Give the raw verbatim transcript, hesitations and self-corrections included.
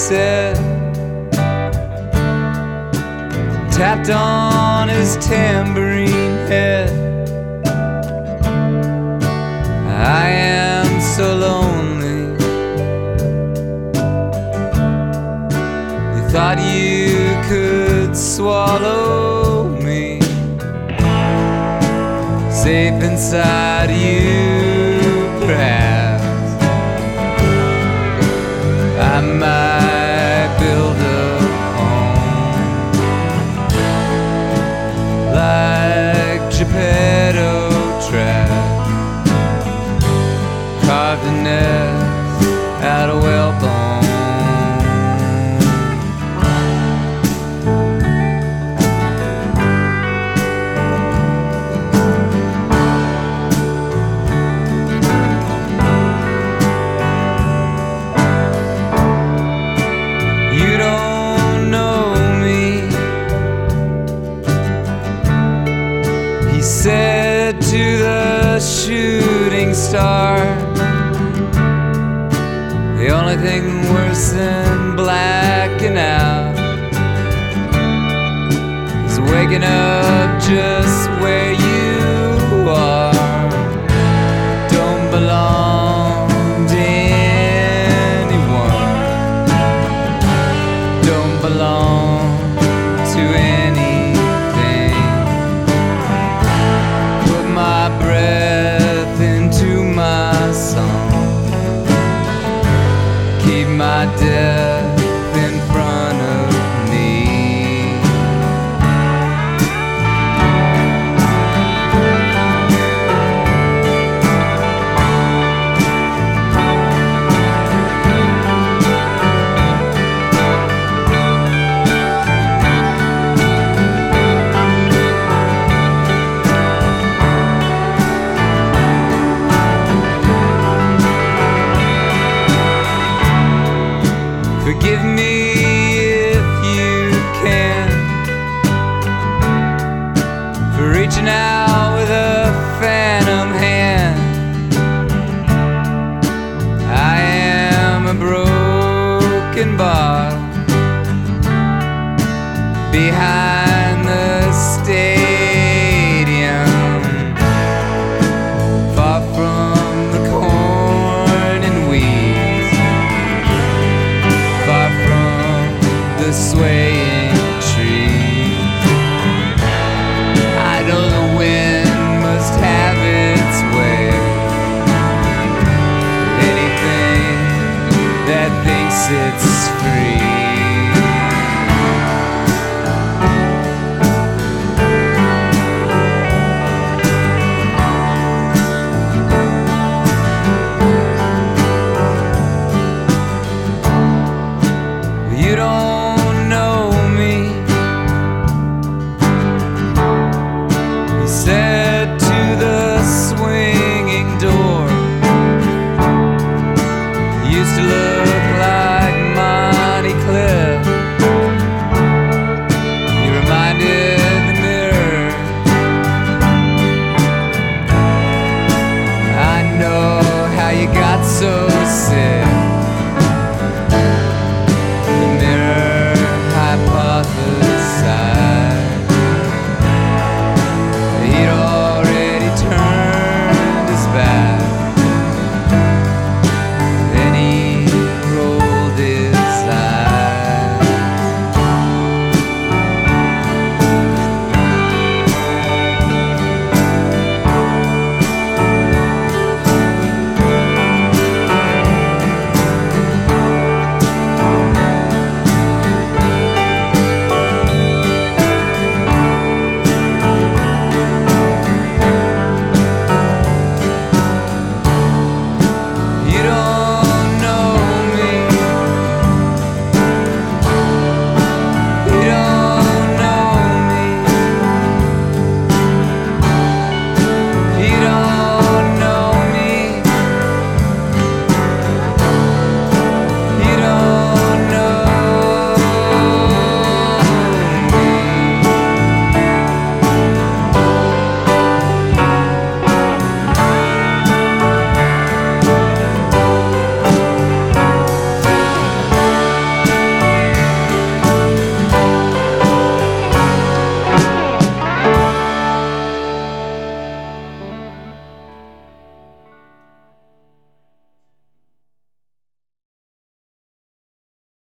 said, tapped on his tambourine head. I am so lonely. You thought you could swallow me, safe inside you, perhaps. I might build a home like Geppetto Trap, carved a nest out of whalebone. You don't know me, he said to the shooting star. The only thing worse than blacking out is waking up just where you are. Don't belong to anyone, don't belong to anything. Put my breath into my song, keep my death in front of me. Forgive me if you can for reaching out with a phantom hand. I am a broken bar behind the stadium, far from the corn and weeds, far from the swaying tree. I know the wind must have its way. Anything that thinks it's free.